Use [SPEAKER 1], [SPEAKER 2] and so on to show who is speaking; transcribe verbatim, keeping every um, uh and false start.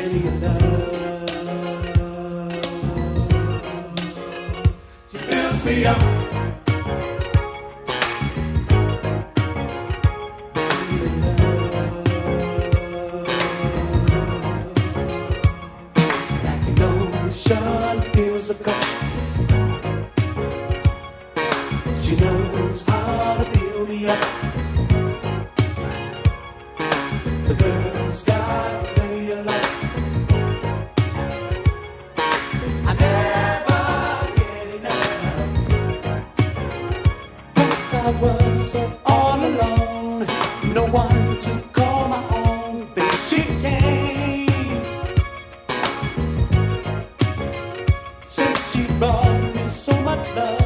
[SPEAKER 1] plenty of love. She fills me up. Sun feels a cup. She knows how to build me up. The girl's got plenty of love. I never get enough. Once I was up all alone, no one to call my own. Then she came. She brought me so much love.